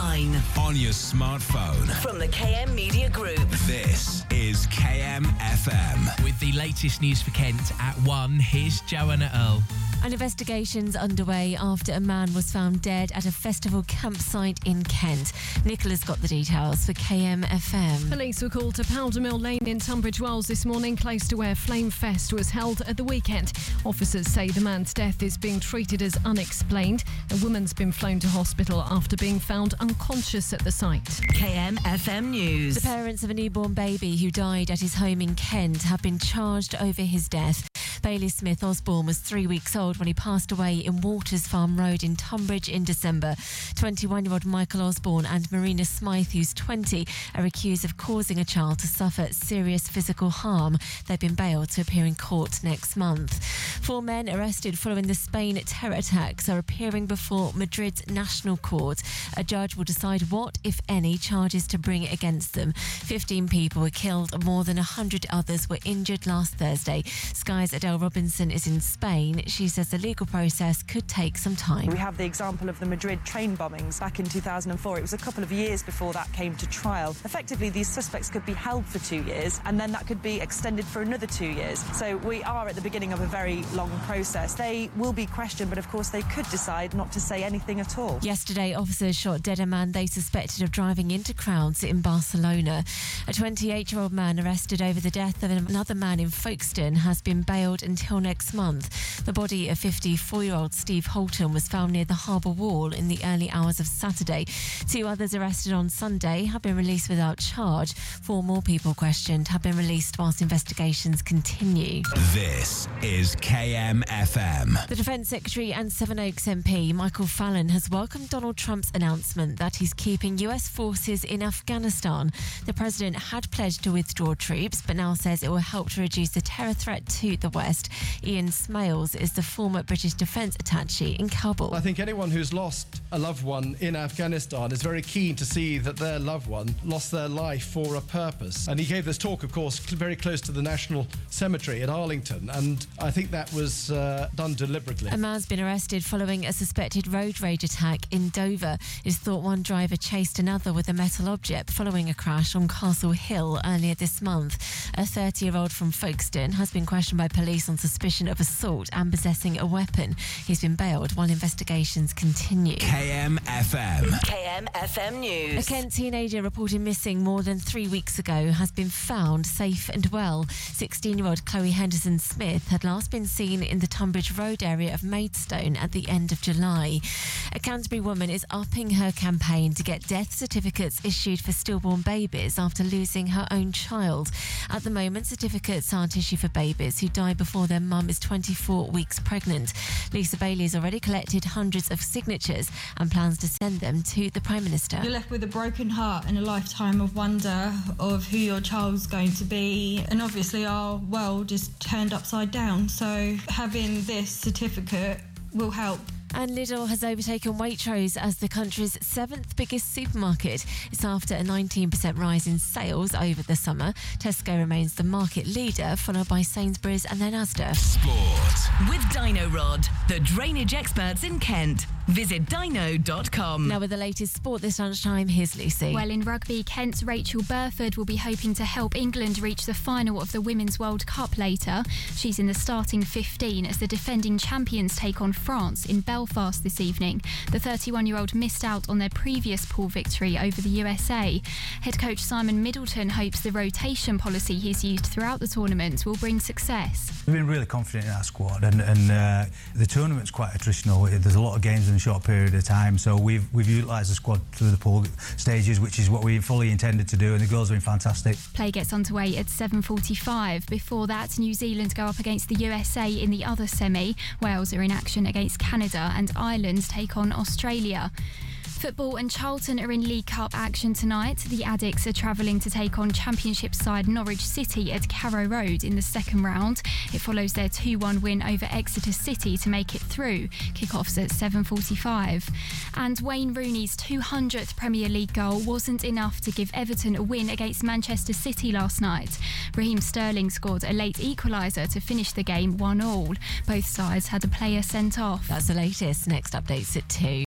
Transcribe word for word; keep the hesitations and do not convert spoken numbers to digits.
online, on your smartphone. from the K M Media Group. This is K M F M. With the latest news for Kent at one, here's Joanna Earl. An investigation's underway after a man was found dead at a festival campsite in Kent. Nicola's got the details for K M F M. Police were called to Powder Mill Lane in Tunbridge Wells this morning, close to where Flame Fest was held at the weekend. Officers say the man's death is being treated as unexplained. A woman's been flown to hospital after being found unconscious at the site. K M F M News. The parents of a newborn baby who died at his home in Kent have been charged over his death. Bailey Smith Osborne was three weeks old when he passed away in Waters Farm Road in Tunbridge in December. twenty-one-year-old Michael Osborne and Marina Smythe, who's twenty, are accused of causing a child to suffer serious physical harm. They've been bailed to appear in court next month. Four men arrested following the Spain terror attacks are appearing before Madrid's National Court. A judge will decide what, if any, charges to bring against them. fifteen people were killed and more than one hundred others were injured last Thursday. Sky's Adele Robinson is in Spain. She says the legal process could take some time. We have the example of the Madrid train bombings back in two thousand four. It was a couple of years before that came to trial. Effectively, these suspects could be held for two years and then that could be extended for another two years. So we are at the beginning of a very long process. They will be questioned, but of course they could decide not to say anything at all. Yesterday, officers shot dead a man they suspected of driving into crowds in Barcelona. A twenty-eight-year-old man arrested over the death of another man in Folkestone has been bailed until next month. The body of fifty-four-year-old Steve Holton was found near the Harbour Wall in the early hours of Saturday. Two others arrested on Sunday have been released without charge. Four more people questioned have been released whilst investigations continue. This is K M F M. The Defence Secretary and Sevenoaks M P Michael Fallon has welcomed Donald Trump's announcement that he's keeping U S forces in Afghanistan. The President had pledged to withdraw troops, but now says it will help to reduce the terror threat to the West. Ian Smales is the former British Defence attaché in Kabul. I think anyone who's lost a loved one in Afghanistan is very keen to see that their loved one lost their life for a purpose. And he gave this talk, of course, very close to the National Cemetery at Arlington, and I think that was uh, done deliberately. A man's been arrested following a suspected road rage attack in Dover. It's thought one driver chased another with a metal object following a crash on Castle Hill earlier this month. A thirty-year-old from Folkestone has been questioned by police on suspicion of assault and possessing a weapon. He's been bailed while investigations continue. K M F M. K M F M News. A Kent teenager reported missing more than three weeks ago has been found safe and well. sixteen-year-old Chloe Henderson Smith had last been seen in the Tunbridge Road area of Maidstone at the end of July. A Canterbury woman is upping her campaign to get death certificates issued for stillborn babies after losing her own child. At the moment, certificates aren't issued for babies who die before their mum is twenty-four weeks pregnant. Lisa Bailey has already collected hundreds of signatures and plans to send them to the Prime Minister. You're left with a broken heart and a lifetime of wonder of who your child's going to be, and obviously our world is turned upside down, so having this certificate will help. And Lidl has overtaken Waitrose as the country's seventh biggest supermarket. It's after a nineteen percent rise in sales over the summer. Tesco remains the market leader, followed by Sainsbury's and then Asda. Sport. With Dino Rod, the drainage experts in Kent. Visit dino dot com. Now with the latest sport this lunchtime, here's Lucy. Well, in rugby, Kent's Rachel Burford will be hoping to help England reach the final of the Women's World Cup later. She's in the starting fifteen as the defending champions take on France in Belfast this evening. The thirty-one-year-old missed out on their previous pool victory over the U S A. Head coach Simon Middleton hopes the rotation policy he's used throughout the tournament will bring success. We've been really confident in our squad, and, and uh, the tournament's quite attritional. There's a lot of games in a short period of time, so we've we've utilised the squad through the pool stages, which is what we fully intended to do, and the goals have been fantastic. Play gets underway at seven forty-five. Before that, New Zealand go up against the U S A in the other semi. Wales are in action against Canada, and Ireland take on Australia. Football and Charlton are in League Cup action tonight. The Addicts are travelling to take on Championship side Norwich City at Carrow Road in the second round. It follows their two one win over Exeter City to make it through. Kick-offs at seven forty-five. And Wayne Rooney's two hundredth Premier League goal wasn't enough to give Everton a win against Manchester City last night. Raheem Sterling scored a late equaliser to finish the game one all. Both sides had a player sent off. That's the latest. Next updates at two.